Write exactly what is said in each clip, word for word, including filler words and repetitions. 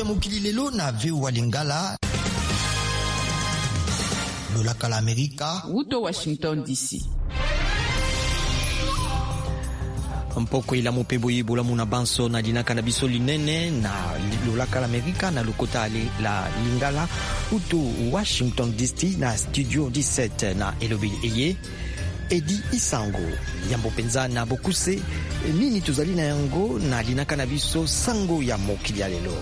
ya mokili lelo na V O A Lingala. Lolaka la Amerika. Uto Washington D C. Mpoko ila mopebo yibola muna banso na dinaka na biso linene na lolaka la Amerika na lokota la Lingala. Uto Washington D C na studio dix-sept na elobi eye. Edi Isango yambo penza na bokuse nini tuzali na yango na linaka na biso sango ya mokili ya lelo.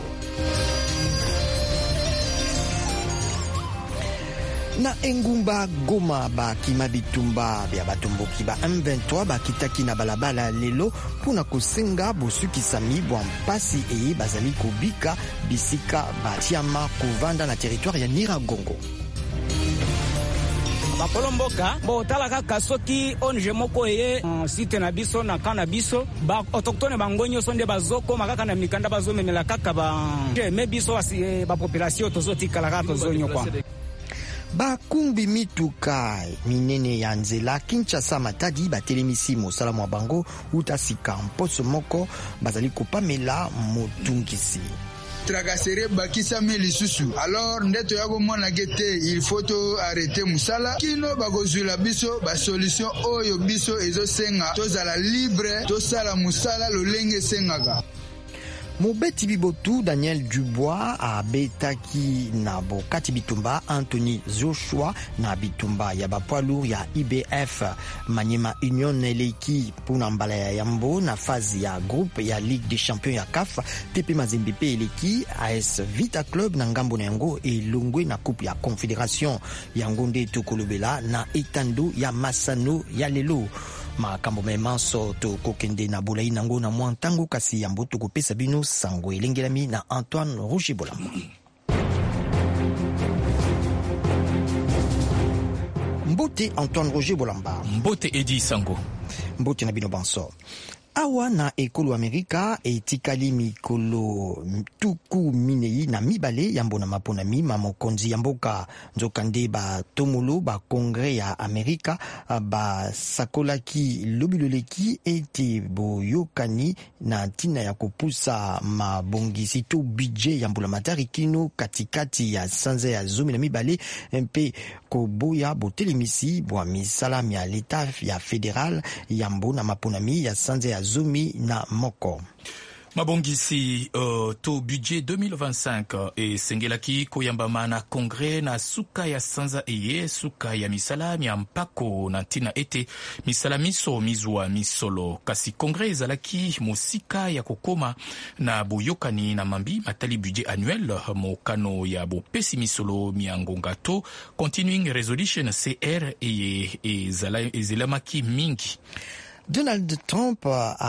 Na engumba Goma ba kima bitumba bya batomboki ba M vingt-trois ba kitaki na balabala lelo puna kosenga bosukisami bwa mpasi eye bazali kobika bisika batiama kovanda na territoire ya Nyiragongo. Bakolomboka bo talaka kasoki onje moko ye site na biso na kana biso ba autochtone bangonyo sonde bazoko makaka na mikanda bazomemela kaka ba me biso ba population tozoti kala tozonyo kwa bakumbi mituka minene ya nzela Kinshasa Matadi batelemisi mosala mwa bango utasika mposo moko bazali kopamela motungisi Tracasserie bakisami lisusu. Alors ndeto yako mona gete il faut to arrêter musala kino bakozula biso ba solution oyo biso ezo senga tozala libre to sala musala lolenge sengaka. Mobeti bibotu Daniel Dubois abetaki na bokati bitumba Anthony Joshua na bitumba ya bapoilu ya I B F Maniema Union eleki puna mbala ya yambo na fazi ya groupe ya Ligue des Champions ya C A F T P Mazembe pe eleki A S Vita Club na ngambo na yango elongwe na coupe ya Confédération yango nde tokolobela na etando ya Masano ya lelo. Makambo memanso to kokende na bolai nango na mwantango kasi yambo to kopesa bino sango elengelami na Antoine Roger Bolamba. Mbote Antoine Roger Bolamba. Mbote Edi Sango. Mbote na bino banso. Awa na ekolo Amerika etikali mikolo tuku minei na mibale yambo na mapona mima mokonzi yamboka nzokande ba tomolo ba kongre ya Amerika ba sakolaki lobiloleki ete boyokani na tina ya kopusa mabongisi to budget yambola matari kino katikati ya sanza ya zomi na mibale mpe koboya botelemisi bwa misala ya leta ya federal yambo na maponami ya sanza ya zomi na moko. Mabongisi uh, to budget deux mille vingt-cinq e sengelaki koyambama na kongre na suka ya sanza eye suka ya misala ya mpako na ntina ete misala miso mizwa misolo kasi kongre ezalaki mosika ya kokoma na boyokani na mambi matali budget annuel mokano ya bopesi misolo miangonga to continuing resolution C R eye ezelamaki mingi. Donald Trump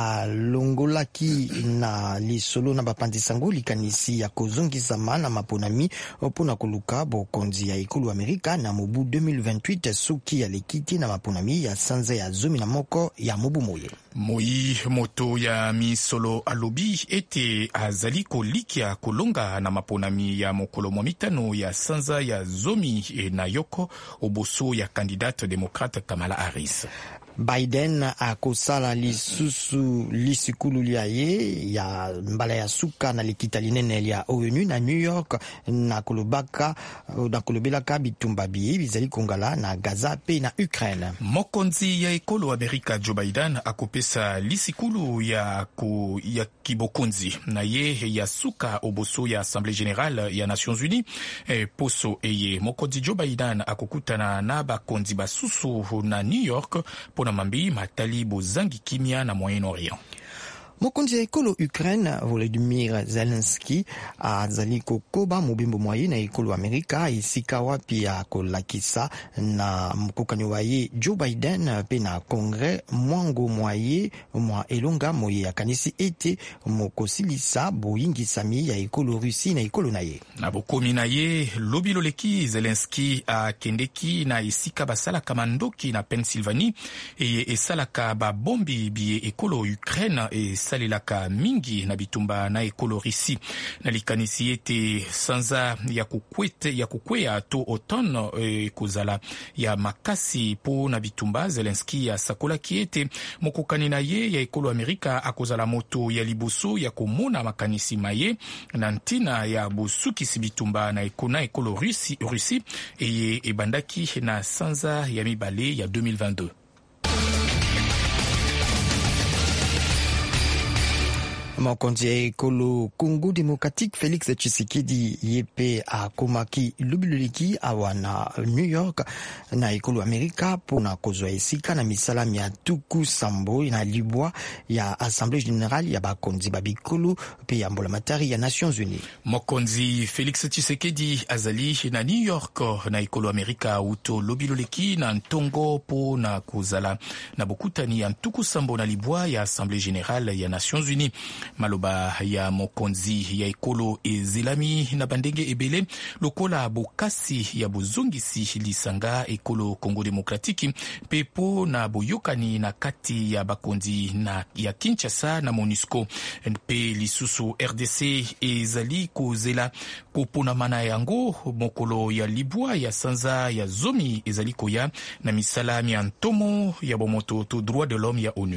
alongolaki na lisolo na bapandisango likanisi ya kozongisa na maponami opona koluka bokonzi ya ekolo Amerika na mobu deux mille vingt-huit suki ya lekiti na maponami ya sanza ya zomi na moko ya mobu moye. Moi moto ya misolo alobi ete azali kolikia kolonga na maponami ya mokolo momitano ya sanza ya zomi e na yoko oboso ya kandidate demokrate Kamala Harris. Biden akosala lisusu lisikulu liaye ya mbala ya suka na likita linene ya ONU na New York na kolobaka na kolobelaka bitumba biye bizali kongala na Gaza pe na Ukraine. Mokonzi ya ekolo Amerika Joe Biden akopesa lisikulu ya ku ya kibokonzi na ye ya suka oboso ya Assemblée Générale ya Nations Unies e poso eye mokonzi Joe Biden akokutana na bakonzi basusu na New York na mambi matali bozangi kimia na Moyen-Orient. Mokonzi ya ekolo Ukraine Volodymyr Zelensky azali kokoba mobimbo mwaye na ekolo Amerika isika wapi ya kolakisa na mkokani waye Joe Biden pe na kongre mwango mwaye mwa elonga moye ya kanisi ete mokosilisa boyingisami ya ekolo Rusi na ekolo na ye. Na bokomi na ye lobilo leki Zelensky akendeki na isika basala kamandoki na Pennsylvanie e esalaka ba bombi biye ekolo Ukraine e basalelaka mingi na bitumba na ekolo Risi na likanisi ete sanza ya kukwete ya kukwea to automne e, kozala ya makasi po na bitumba. Zelensky asakolaki ete mokokani na ye ya ekolo Amerika akozala moto ya liboso ya komona makanisi maye na ntina ya bosukisi bitumba na ekona ekolo Rusi, Rusi eye ebandaki na sanza ya mibale ya deux mille vingt-deux. Mokonzi ya ekolo Congo Democratique Félix Tshisekedi yepe akomaki lubiloliki awa na New York na ekolo Amerika pona kozwa esika na misala mia tuku sambo na libwa ya Assemblée Générale ya bakonzi babikolo pe ya mbolamatari ya Nations Unies. Mokonzi Félix Tshisekedi azali na New York na ekolo Amerika uto lubiloliki na ntongo po na kozala na bokutani ya tuku sambo na libwa ya Assemblée Générale ya Nations Unies. Maloba ya mokonzi ya ekolo ezelami na bandenge ebele lokola bokasi ya bozongisi lisanga ekolo Congo Demokratiki pepo na boyokani na kati ya bakonzi na ya Kinshasa na MONUSCO pe lisusu R D C ezali kozela kopona mana yango mokolo ya libwa ya sanza ya zomi ezali koya na misala ya ntomo ya bomoto to droit de l'homme ya ONU.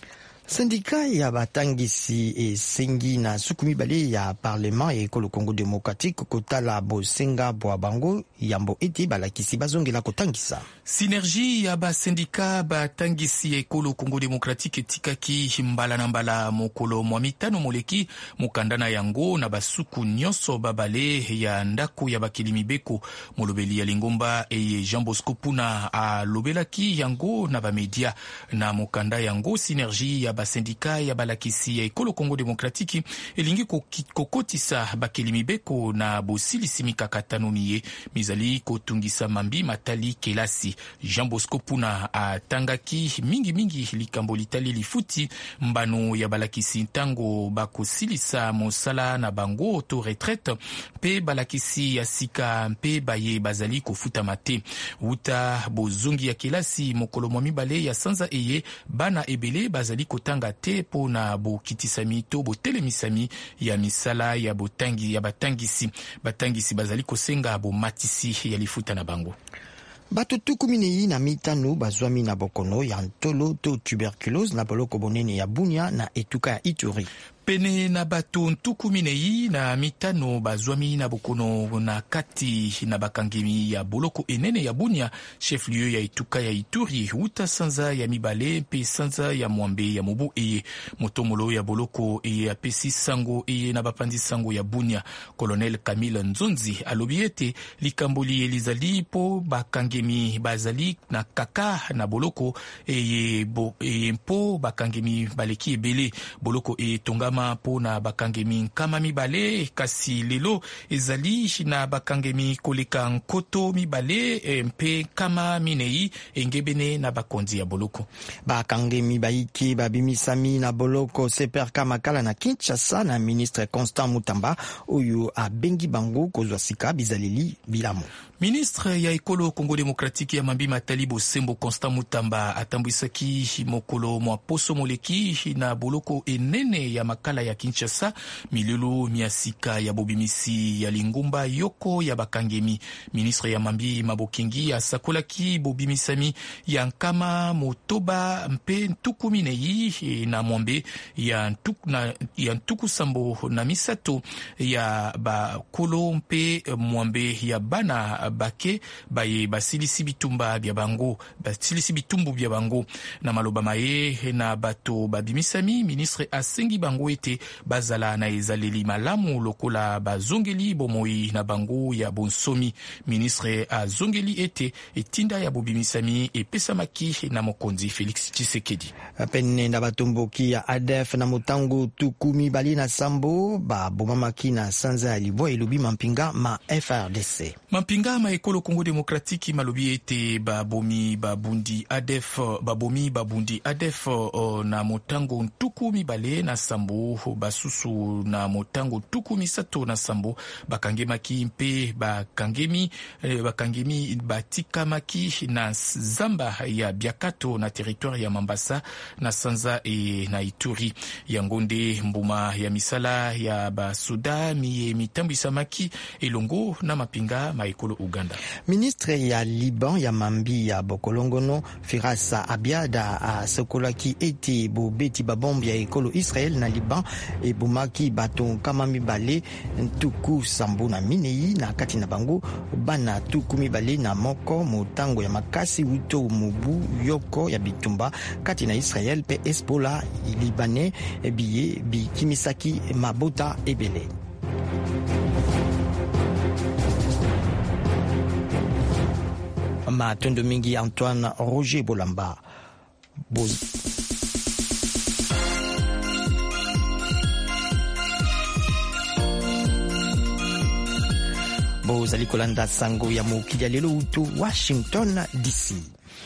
Sindika ya batangisi esengi na suku mibale ya parlement ya ekolo Congo Democratique kotala bosenga bwa bango yambo ete balakisi bazongela kotangisa. Synergie ya basindika batangisi ya ekolo Congo Democratique etikaki mbala na mbala mokolo mwa mitano moleki mokandana yango na basuku nyonso babale ya ndako ya bakili mibeko molobeli ya Lingomba eye Jean Bosco Puna alobelaki yango na bamedia na mokanda yango. Synergie ya basindika ya balakisi ya ekolo Congo Demokratiki elingi kokotisa bakeli mibeko na bosilisi mikakatano miye mizali kotungisa mambi matali kelasi. Jean Bosco Puna atangaki mingi mingi likambo litali lifuti mbano ya balakisi ntango bakosilisa mosala na bango to retraite pe balakisi ya sika pe baye bazali kofuta mate uta bozongi ya kelasi mokolo mwa mibale ya sanza eye bana ebele bazali tanga te po na bokitisami to botelemisami ya misala ya botangi ya batangisi batangisi bazali kosenga bomatisi ya lifuta na bango. Bato tuku minei na mitano bazwami na bokono ya ntolo to tuberculose na boloko bonene ya Bunia na etuka ya Ituri. Pene na bato ntuku minei na mitano bazwami na bokono na kati na bakangemi ya boloko enene ya Bunia, chef lieu ya etuka ya Ituri, uta sanza ya mibale pe sanza ya mwambe ya mobu eye motomolo ya boloko eye apesi sango eye na bapandi sango ya Bunia. Colonel Camille Nzonzi alobi ete likamboli elizali po bakangemi bazali na kaka na boloko eye bo eye po bakangemi baleki ebele boloko eye tonga po na bakangemi nkama mibale kasi lelo ezali na bakangemi koleka nkoto mibale mpe kama minei engebene na bakonzi ya boloko. Bakangemi baiki babimisami na boloko seper kamakala na Kinshasa na ministre Constant Mutamba oyo abengi bango kozwa sika bizaleli bilamo. Ministre ya ekolo Congo Demokratiki ya mambi matali bosembo Constant Mutamba atambwisaki mokolo mwa poso moleki na boloko enene ya makala ya Kinshasa milulu miasika ya bobimisi ya Lingomba yoko ya bakangemi. Ministre ya mambi mabokengi asakolaki bobimisami ya nkama motoba mpe ntuku minei na mwambe ya ntuku, na, ya ntuku sambo na misato ya bakolo mpe mwambe ya bana bake baye basilisi bitumba bya bango basilisi bitumbu bya bango na maloba maye na bato babimisami. Ministre asengi bango ete bazala na ezaleli malamu lokola bazongeli bomoi na bango ya bonsomi. Ministre azongeli ete etinda ya bobimisami epesamaki na mokonzi Félix Tshisekedi. Pene na batomboki ya A D F na motango tukumi bali na sambo ba bomamaki na sanza ya libwa elobi mampinga ma F R D C. Mampinga ma ekolo Congo Demokratiki malobi ete babomi babundi A D F babomi babundi A D F na motango ntuku mibale na sambo bango basusu na motango tuku misato na sambo bakangemaki mpe bakangemi eh, bakangemi batikamaki na zamba ya Biakato na territoire ya Mambasa na Sanza e na Ituri. Yangonde mbuma ya misala ya basuda mi mitambo isamaki elongo na mapinga maekolo Uganda. Ministre ya Liban ya mambi ya Bokolongono Firasa Abiada a sokolaki ete bobeti babombi ya ekolo Israel na Liban e bumaki bato kama mibale tuku sambo na minei na kati na bango bana tuku mibale na moko motango ya makasi uto mubu yoko ya bitumba kati na Israel pe Hezbollah libanais biye bikimisaki mabota ebele. Matondo mingi Antoine Roger Bolamba Boz... bozali kolanda sango ya mokili ya lelo utu Washington D C.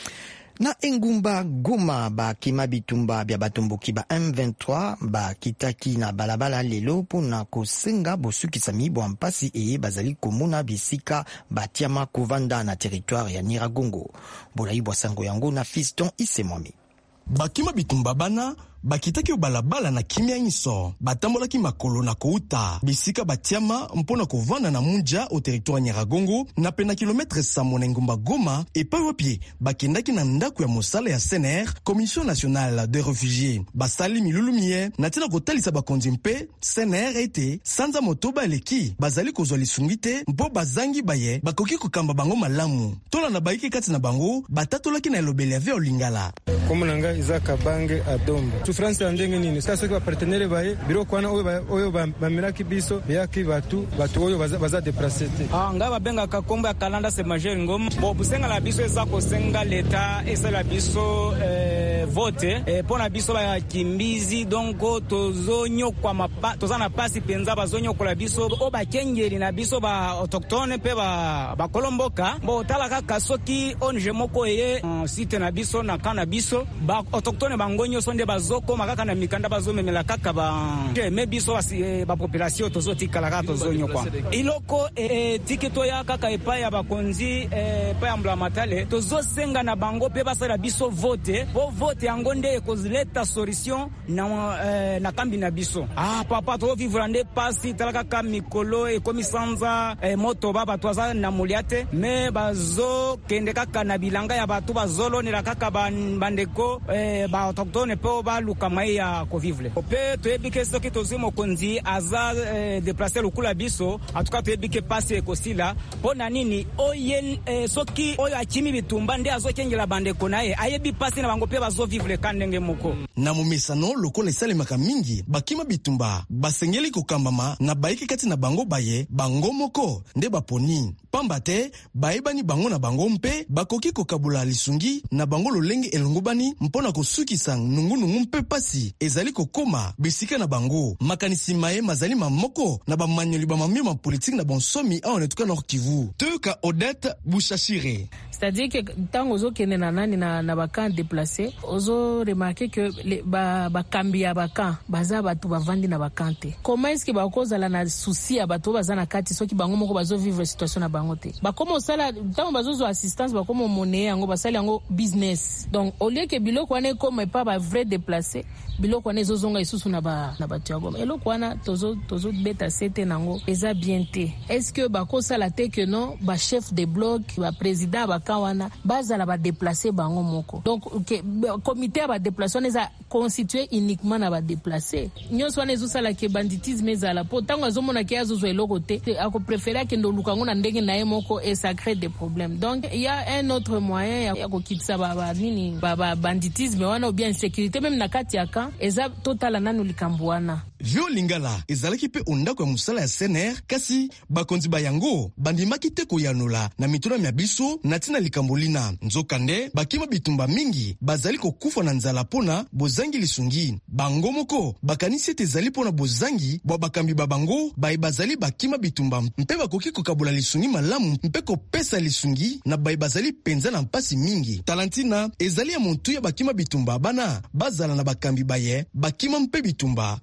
Na engumba Goma ba kima bitumba bya batomboki ba M vingt-trois ba kitaki na balabala lelo pona kosenga bosukisa mibwa mpasi eye bazali komona bisika batiama kovanda na territoire ya Nyiragongo. Bolaibwa sango yango na Fiston Isemwami. Bakima bitumba bana bakitaki balabala na kimia nyiso batambolaki makolo na kouta bisika batiama mpona kovanda na munja au territoire Nyiragongo na pena kilometre samo na ngumba Goma epai wapi bakendaki na ndako ya mosala ya C N R Commission nationale des réfugiés basali milulumie na tina kotalisa bakonzi mpe C N R ete sanza motoba eleki bazali kozwa lisungite mpo bazangi baye bakoki kokamba bango malamu tola na baiki kati na bango batatolaki na elobeli ya veo lingala komunanga izaka bange adomba France andenge nini sasa kwa partenaire baye biro kwana oyo oyo bamiraki biso yaki batu batu oyo baza, baza deplacete ah ngaba benga kakombo ya kalanda se majeur ngom bo busenga la biso eza ko senga leta esa la biso eh, vote eh, pona biso ba kimbizi donc tozonyo kwa mapa tozana pasi penza bazonyo kwa biso o ba kengeli na biso ba autochtone pe ba ba kolomboka bo talaka kasoki onje moko ye uh, site na biso na kana biso ba autochtone bangonyo sonde bazo ko makaka na mikanda bazomemela kaka ba me biso ba, ba population tozoti kalaka tozonyo kwa iloko e, tikito ya kaka epai ya bakonzi e, pa ambla matale tozosenga na bango pe basala biso vote po vote yango nde kozileta solution na e, na kambi na biso ah papa to vivre nde pasi talaka ka mikolo e komisanza e, moto baba twaza na muliate me bazo kende kaka na bilanga ya batu bazolo ni kaka bandeko e, ba autochtone pe ba kama ya kovivle pe to ebike soki tozimo konzi aza eh, déplacer lokula biso atuka to ebike passe ekosila pona nini oyen eh, soki oyo akimi bitumba nde azokengela bande konaye ayebi passe na bango pe bazo vivre kandenge moko na momesano lokola esalemaka mingi bakima bitumba basengeli kokambama na baiki kati na bango baye bango moko nde baponi pamba te bayebani bango na bango mpe bakoki kokabula lisungi na bango lolenge elongobani mpona kosukisa nungunungu mpe pasi ezali kokoma bisika na bango makanisi maye mazali mamoko na bamanyoli bamamio ma politique na bonsomi a onetuka Nord Kivu Teuka Odette Bouchachire. C'est-à-dire que tant ozo kene na nani na na bakan déplacé ozo remarquer que les ba bakambi ya bakan baza batu bavandi na bakante comment est-ce que bakoza la na souci ya batu bazana kati soki bango moko bazo vivre situation na bango te bakomo sala tant bazo zo assistance bakomo monnaie yango basali yango business donc au lieu que biloko ane comme pas ba vrai déplacé biloko ane zozonga isusu na ba na batu ya goma eloko wana tozo tozo beta sete nango eza bien te est-ce que bakosa la te que non ba chef de bloc ba président ba kawana bazala ba déplacer bango moko donc okay, comité ba déplacement eza constitué uniquement na ba déplacer nyonso wana ezosala ke banditisme ezala po tango azomona ke azozo eloko te ako préférer ke ndo lukango na ndenge na ye moko et ça crée des problèmes donc il y a un autre moyen ya kokitisa ba ba nini ba, ba banditisme wana ou bien insécurité même na kati ya kan eza totala nanu likambo wana Vio Lingala ezalaki pe ondako ya musala ya C N R kasi bakonzi bayango bandimaki te koyanola na mituna mya biso na tina likambolina nzokande bakima bitumba mingi bazali kokufa na nzala pona bozangi lisungi bango moko bakanisi ete ezali pona bozangi bwa bakambi babango baye bazali bakima bitumba mpe bakoki kokabula lisungi malamu mpe kopesa lisungi na baye bazali penza na mpasi mingi talantina ezali ya montu ya bakima bitumba bana bazala na bakambi baye bakima mpe bitumba na tina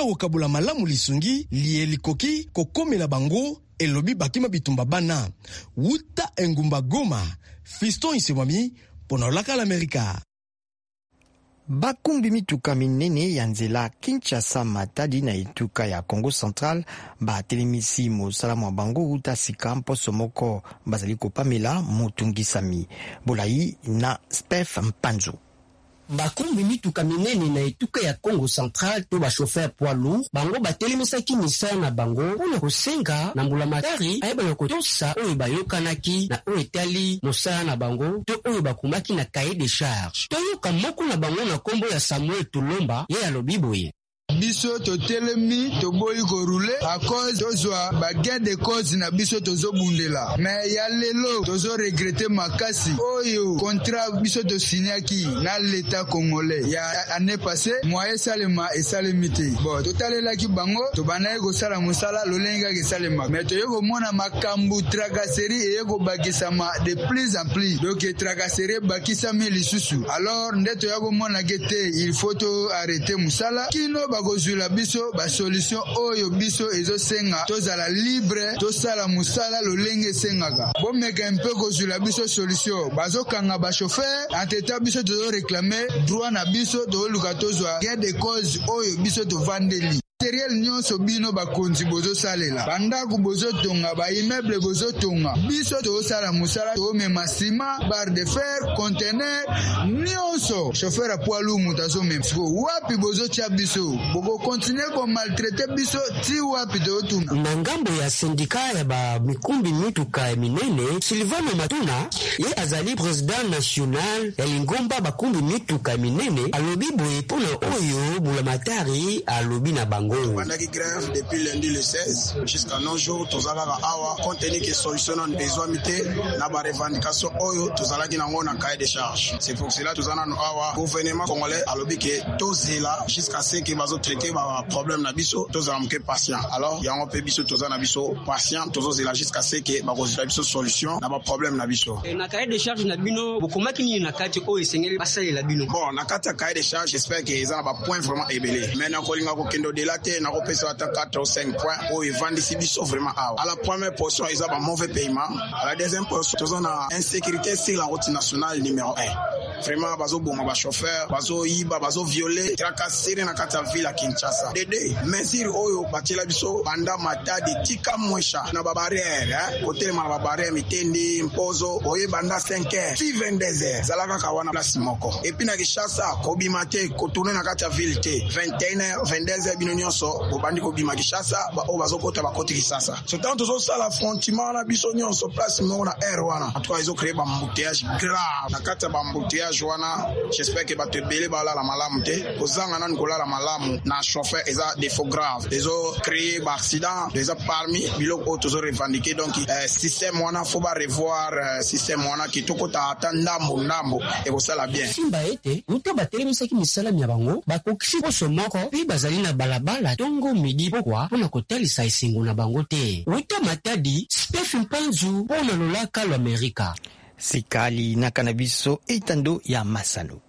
kokabola malamu lisungi lie likoki kokomela bango elobi bakima bitumba bana. Wuta engumba Goma, Fiston Isemwami, pona olaka l'Amerika. Bakumbi mituka minene ya nzela Kinshasa Matadi na etuka ya Congo Central ba telemisi mosala mwa bango uta sika mposo moko bazali kopamela motungisami. Bolai na Spef Mpanzu. Bakumbi mituka minene na etuka ya Congo Central to ba chauffeur poids lourd bango batelemisaki misala na bango mpona kosenga na mbulamatari ayeba ya kotosa oyo bayokanaki na oyo etali mosala na bango to oyo bakumaki na cahier de charge. Toyoka moko na bango na kombo ya Samuel Tulomba ye alobi boye. Biso to telemi to boyi ko roule a cause tozwa ba gain de cause na biso tozo bundela mais ya lelo tozo regretter makasi oyo contrat biso to signaki na l'état congolais ya année passée moyen salema et salemité bon totalela ki bango to banaye ko sala musala lolenga ke salema mais to yoko mona makambu tracasserie e yoko bakisama de plus en plus donc tracasserie bakisama lisusu alors ndeto yoko mona gete il faut to arrêter musala kino kozula biso ba solution oyo biso ezo senga tozala libre tosala musala lolenge sengaka bomeka mpe kozula biso solution bazokanga ba chauffeur anteta biso tozo réclamer droit na biso to luka tozwa gain de cause oyo biso to vandeli materiel nyonso bino bakonzi bozo salela bandako bozo tonga ba immeuble bozo tonga biso to sala musala to mema ciment barre de fer conteneur nyonso chauffeur a poids lourd mutazo même wapi bozo tia biso boko continuer ko maltraiter biso ti wapi to tunga na ngambo ya syndicat ya ba mikumbi mituka minene Silvano Matuna ye azali président national ya lingomba bakumbi mituka minene alobi boye pona oyo bulamatari alobi na bango. Pendant qui grève depuis lundi le seize jusqu'à nos jours, tous allons avoir compte tenu que solution non besoin mité na ba revendication oyo tous allons qui n'ont na cahier de charge. C'est pour cela tous allons avoir gouvernement congolais à l'objet que tous là jusqu'à ce que bazo traiter ba problème na biso tous allons que patient. Alors il y a un peu biso tous allons biso patient tous là jusqu'à ce que ba résoudre biso solution na ba problème na biso. Na cahier de charge na bino bokoma kini na kati o esengeli basali la bino. Bon na kati cahier de charge j'espère que ils ont ba point vraiment ébélé. Mais na kolinga ko kendo de la na repesa ata quatre ou cinq points où ils vendent ici biso vraiment à la première portion ils ont un mauvais paiement à la deuxième portion ils ont une insécurité sur la route nationale numéro un vraiment bazo boma ba chauffeur bazo iba bazo violer tracasserie na kata ville à Kinshasa dede mesure oyo batela biso banda Matadi tika mwesha na ba barrière hein côté ma ba barrière mitendi mpozo oye banda cinq heures fi vingt-deux heures zalaka kawana place moko et puis na Kinshasa kobi mate ko tourner na kata ville te vingt et une heures vingt-deux heures bino so bobandi ko bima Kinshasa ba o bazokota bakoti Kinshasa so tant tozo sala frontiment na biso nyonso place mo na air wana en tout cas ils ont créé ba embouteillage grave na kata ba embouteillage wana j'espère que ba te belé ba la malamu te kozanga na nkola la malamu na chauffeur eza défaut grave ils ont créé ba accident ils ont parmi biloko tozo revendiquer donc euh, système wana faut ba revoir euh, système wana ki tokota ata ndambo ndambo et ko sala bien simba ete uto batelemisa ki misala nya bango bakokisi boso moko pi bazali na balabala tongo midi pokwa pona kotalisa esengo na bango te uta Matadi Spef Mpanzu pona lolaka l'Amerika sikali na kanabiso etando ya masano.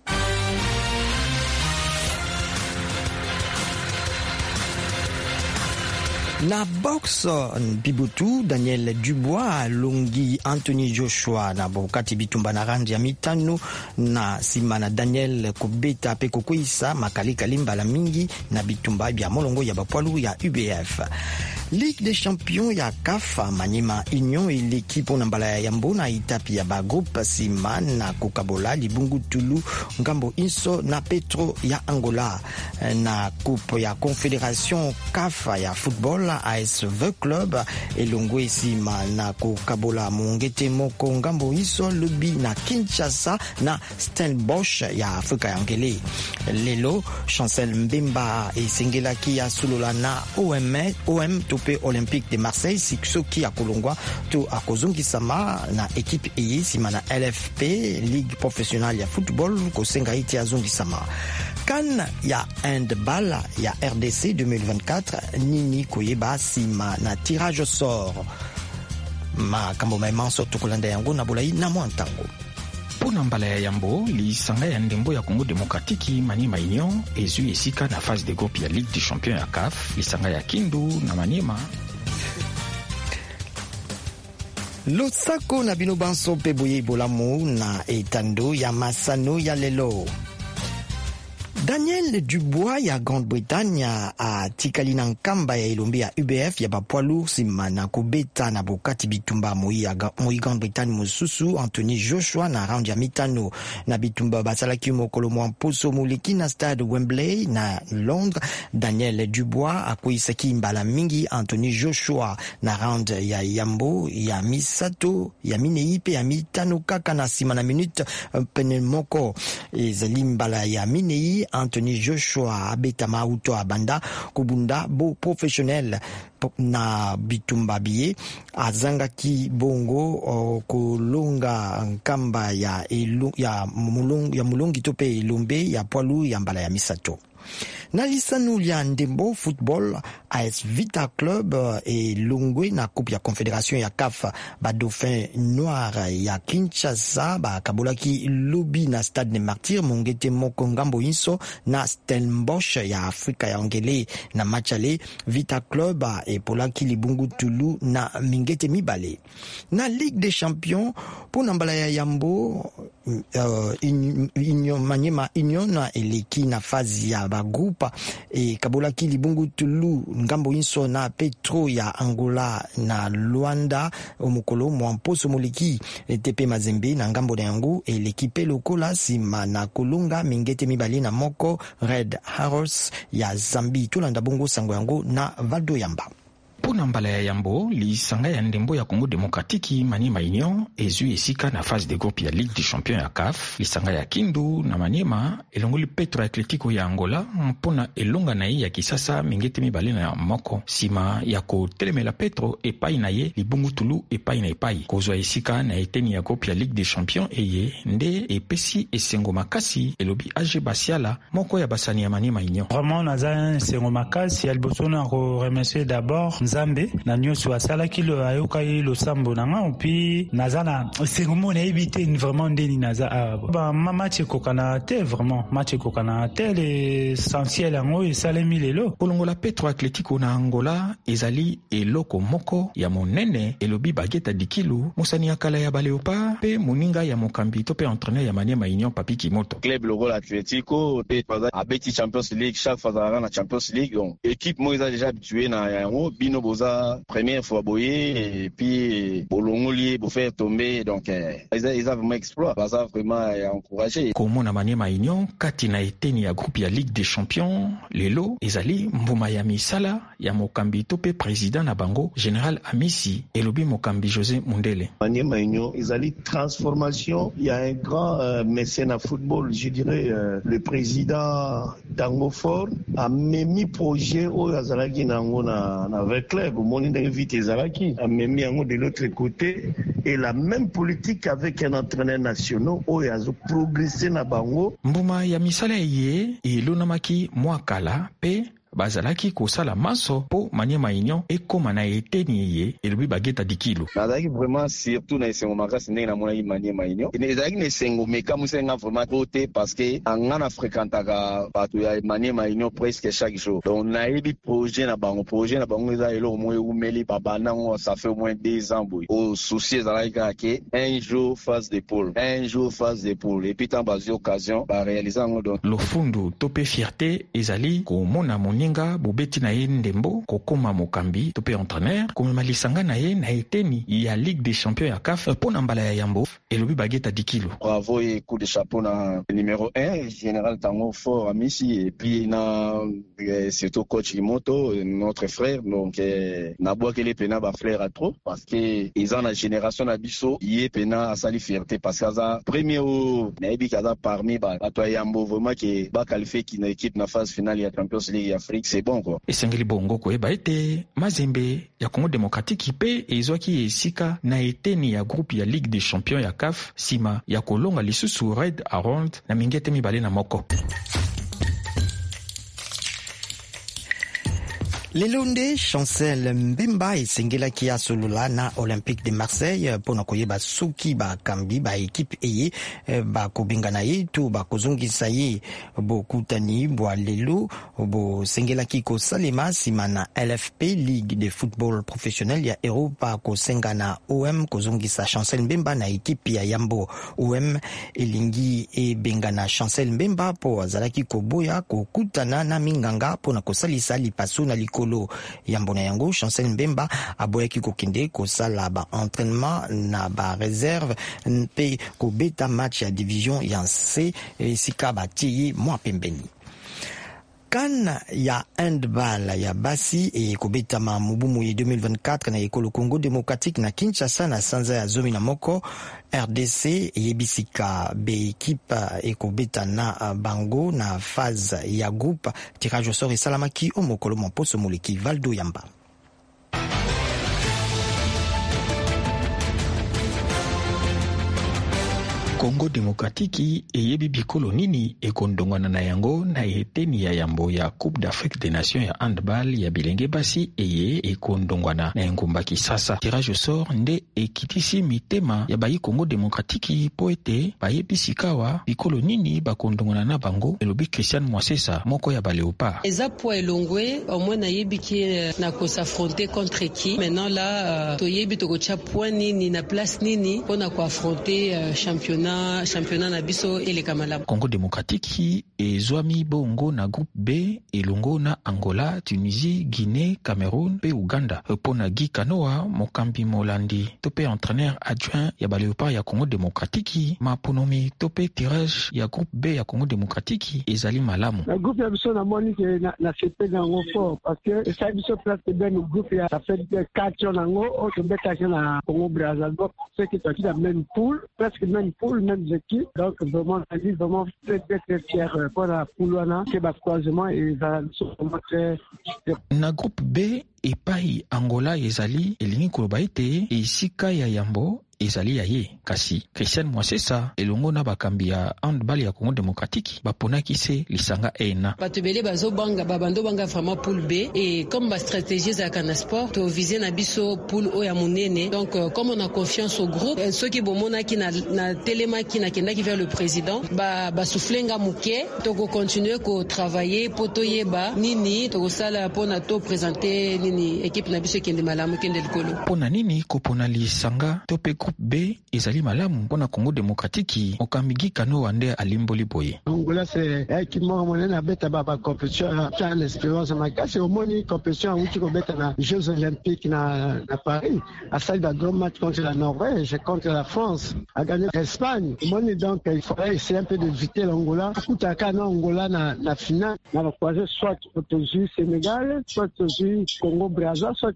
Na box Bibutu Daniel Dubois Longi Anthony Joshua na bokati bitumba na randi ya mitano na simana Daniel Kobeta pe kokoisa makali kalimba la mingi na bitumba bya molongo ya bapwalu ya U B F. Ligue des champions ya C A F Maniema Union et l'équipe onambala ya Mbona itapi ya ba groupe Simana na Kokabola Libungu Tulu Ngambo Inso na Petro ya Angola na coupe ya Confédération C A F ya football A S V Club Elongwe Sima na Kokabola Mongete Moko Ngambo Inso Lubi na Kinshasa na Stellenbosch ya Afrika ya Ngele Lelo Chancel Mbemba e Sengelaki ya Sulola na O M O M Tope Olympique de Marseille Siksoki ya Kolongwa to akozungi sama na équipe E sima na L F P Ligue professionnelle ya football kosenga iti azungi sama Kan ya handball ya R D C deux mille vingt-quatre Nini Koyeba sima na tirage au sort ma kambo maimanso tukulanda yango na bolai na mwantango Pona mbala ya yambo lisanga ya ndembo ya Congo Démocratique Maniema Union ezwi esika na phase de groupe ya Ligue des Champions ya C A F. Lisanga ya Kindu na Maniema Lotsako na bino banso pe boye bolamu na etando ya masano ya lelo. Daniel Dubois ya Grande-Bretagne a tikali na nkamba ya elombe ya U B F ya bapoilu sima na kubeta na bokati bitumba moi ya moi Grande-Bretagne mosusu Anthony Joshua na round ya mitano na bitumba basalaki mokolo mwa mposo muliki na stade Wembley na Londres. Daniel Dubois akoisaki mbala mingi Anthony Joshua na round ya yambo ya misato ya minei pe ya mitano kaka na sima na minute pene moko ezali mbala ya minei Anthony Joshua abeta mauto abanda kubunda bo professionnel na bitumba biye azanga ki bongo o, kolonga nkamba ya elu, ya mulongi ya mulongi tope elombe ya poilu ya mbala ya misato. Na lisanu ya ndembo football A S Vita Club e longwe na coupe ya confédération ya C A F ba dauphin noir ya Kinshasa ba kabolaki lobi na stade des martyrs mongete moko ngambo inso na Stellenbosch ya Afrika ya Ngele na machale Vita Club e polaki libungu tulu na mingete mibale. Na Ligue des Champions pour nambala ya yambo uh, Union Maniema Union na eleki na fazi ya ba groupe e kabolaki libungu tulu ngambo inso na Petro ya Angola na Luanda omukolo mwamposo moliki Tepe Mazembe na ngambo na yangu e l'équipe lokola sima na kolunga mingete mibali na moko Red Arrows ya Zambi tulanda bongo sango yango na Valdo Yamba. Pona mbala ya yambo lisanga ya ndembo ya Congo Démocratique Maniema Union ezwi esika na phase de groupe ya Ligue des Champions ya C A F. Lisanga ya Kindu na Maniema elongoli Petro Atletico ya Angola mpona elonga na ye ya kisasa mingete mibale na moko sima ya kotelemela Petro epai na ye libungu tulu epai na epai kozwa esika na eteni ya groupe ya Ligue des Champions eye nde epesi esengo makasi elobi A G Basiala moko ya basani ya Maniema Union. Vraiment naza esengo makasi albosona ko remercier d'abord Nzambe na nyonso asala kilo ayoka lo sambo nanga puis nazana sengomo na éviter vraiment ndeni naza ba match kokana te vraiment match kokana te l'essentiel yango esalemi lelo kolongola Petro Atletico na Angola ezali eloko moko ya monene elobi bageta dikilu musani akala ya baleopa pe muninga ya mokambi to pe entraîneur ya Maniema Union Papi Kimoto club logo Atletico pe abeti Champions League chaque fois na Champions League donc équipe moi ils déjà habitué na yango bino boza première fois boyer et puis bolongoli bo faire tomber donc ils ils ont vraiment exploit ça vraiment encouragé comme na Maniema Union kati na eteni ya groupe ya Ligue des Champions lelo ezali mbuma ya misala ya mokambi tope président na bango général Amisi elobi mokambi José Mundele. Maniema Union ezali transformation, il y a un grand euh, mécène à football, je dirais euh, le président Tango Fort a mis projet au azalaki nango na na avec club moni ndenge vite ezalaki a mis yango de l'autre côté et la même politique avec un entraîneur national au azo progresser na bango mbuma ya misala ye elonamaki mwakala pe bazalaki kosala maso po Maniema Union ekoma na eteni ye elobi bageta dikilo nazalaki vraiment surtout na esengo makasi ndenge na mona Maniema Union ezalaki na esengo meka musenga vraiment côté parce que anga na fréquentaka bato ya Maniema Union presque chaque jour donc na ebi projet na bango projet na bango eza eloko moyo umeli babanango ça fait au moins deux ans boy au souci ezalaki ke un jour phase de poule un jour phase de poule et puis tant basi occasion ba réaliser ngo donc le fundu topé fierté ezali ko mona moni nga bobeti na ye ndembo kokoma mokambi to pe entraîneur komema lisanga na ye na eteni ya Ligue des Champions ya C A F pona mbala ya yambo elobi bageta dikilo. Bravo et coup de chapeau na numéro un général Tango Fort Amisi et puis na eh, surtout coach Imoto notre frère donc eh, na boa kele pena ba frère à trop parce que ils ont la génération na biso yé pena à sali fierté parce que ça premier au na ebi kaza parmi ba to yambo vraiment que ba qualifier qui na équipe na phase finale ya Champions League ya Afrique c'est bon quoi. Esengeli bongo ko eba ete Mazembe ya Congo Démocratique pe ezwaki esika na eteni ya groupe ya Ligue des Champions ya C A F sima ya kolonga lisusu Red Arrows na mingete mibale na moko. Lelonde Chancel Mbemba esengelaki asolola na Olympique de Marseille pona koyeba soki ba kambi ba équipe eye ba kobengana ye to ba kozongisa ye bokutani bwa lelo bo sengelaki ko salema simana L F P Ligue de football professionnel ya Europa ko sengana O M kozongisa Chancel Mbemba na équipe ya Yambo. O M elingi e bengana Chancel Mbemba po azalaki koboya kokutana na minganga pona kosalisa lipaso na liko Yambo na yango Chancel Mbemba aboyaki kokende kosala ba entraînement na ba réserve pe ko beta match ya division ya C sika batiye mwa pembeni. Kan ya handball ya basi e kobetama mubumu ye deux mille vingt-quatre na ekolo Congo Démocratique na Kinshasa na sanza ya zomi na moko R D C yebisika be équipe e kobeta na bango na phase ya groupe. Tirage au sort et salamaki o mokolo mposo moleki Valdo Yamba. Congo Démocratique eyebi bikolo nini ekondongwana na yango na eteni ya yambo ya Coupe d'Afrique des Nations ya handball ya bilenge basi eye ekondongwana na engumba Kisasa. Tirage au sort nde ekitisi mitema ya bayi Congo Démocratique po ete bayebisikawa bikolo nini bakondongwana na bango. Elobi Christian Mwasesa moko ya Baléopard. Eza po elongwe au moins na yebi ki na ko s'affronter contre qui. Maintenant là uh, to yebi to ko cha point nini na place nini pona ko affronter uh, championnat championnat na biso ele kamala. Congo Démocratique ezwami bongo na groupe B elongo na Angola, Tunisie, Guinée, Cameroun pe Uganda. Pona Guy Kanoa mokambi molandi tope entraîneur adjoint ya Baléopard ya Congo Démocratique maponomi tope tirage ya groupe B ya Congo Démocratique ezali malamu. La groupe ya biso na moni ke na, na C P nango fort parce que ça biso place de ben groupe ya ça fait quatre nango au to beta na Congo Brazzaville c'est que tu as même poule presque même poule mêmes équipes, donc vraiment, on dit vraiment très très très fier pour la Poulouana, qui va croisement et va vraiment très. Na groupe B, epai Angola ezali elingi koloba ete esika ya Yambo ezali ya ye kasi Christian Mwasesa elongo na bakambi ya handball ya Congo Démocratique baponaki se lisanga ena batubele bazo banga babando banga vraiment poule B et comme ba stratégie za kana sport to viser na biso poule o ya munene donc euh, comme on a confiance au groupe euh, ceux qui bomona ki na na telema ki na kenda ki vers le président ba ba soufflenga muke to ko continuer ko travailler poto yeba nini to ko sala pona to présenter nini équipe na biso kende malamu kende likolo pona nini ko pona lisanga to pe groupe B ezali malamu pona Congo Démocratique okamigi kano wande alimboli boye. Angola c'est équipement monene na beta ba compétition à l'espérance na kasi au moni compétition où tu beta na Jeux olympiques na na Paris à salle de grand match contre la Norvège contre la France a gagné l'Espagne. Moni donc il faudrait essayer un peu d'éviter l'Angola tout à kana Angola na na finale na va croiser soit au Sénégal soit au Congo Brazzaville soit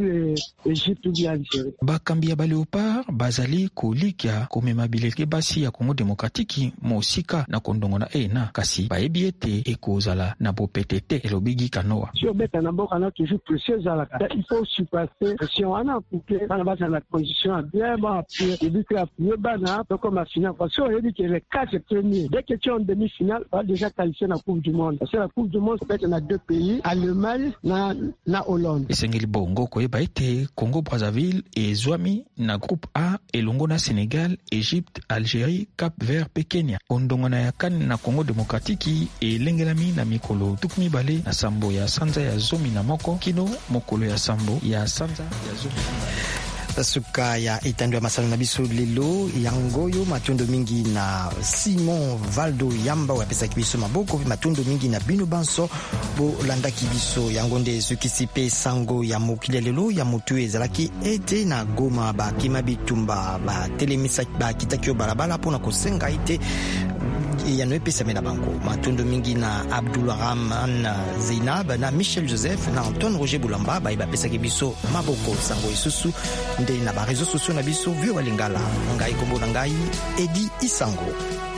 au Égypte ou bien Algérie. Bakambi ya Baléopard bazali kolikia komema bilenge basi ya Congo Démocratique mosika na kondongona ena kasi bayebi ete ekozala na bopetete elobigi kanoa sur beta na boka na toujours précieuse à la il faut surpasser si on a coupé dans la la position bien bon après il dit que la première bana comme la finale parce qu'on dit que les quatre premiers dès que tu es en demi-finale va déjà qualifier la Coupe du Monde parce que la Coupe du Monde peut être dans deux pays Allemagne na na Hollande esengeli bongo koyeba ete Congo Brazzaville ezwami na groupe A elongo na Sénégal, Égypte, Algérie, Cap-Vert, pe Kenya. Ondongona ya kan na Congo Démocratique e lengelami na mikolo tukmi bale na sambo ya sanza ya zomi na moko kino mokolo ya sambo ya sanza ya zomi. Tasuka ya itando ya masalo na biso lelo yangoyo matondo mingi na Simon Valdo Yamba wa pesa kibiso maboko matondo mingi na Bino Banso bo landa kibiso yangonde sukisipe sango ya mokile lelo ya mutu ezalaki ete na Goma ba kima bitumba ba telemisa ba kitakio balabala pona kosenga ite ya no epesa mena bango matondo mingi na Abdullah Rahman Zainab na Michel Joseph na Antoine Roger Boulamba ba iba pesa kibiso maboko sango isusu nde na ba réseaux sociaux na biso Vieux Walingala ngai kombo na ngai Edi Isango.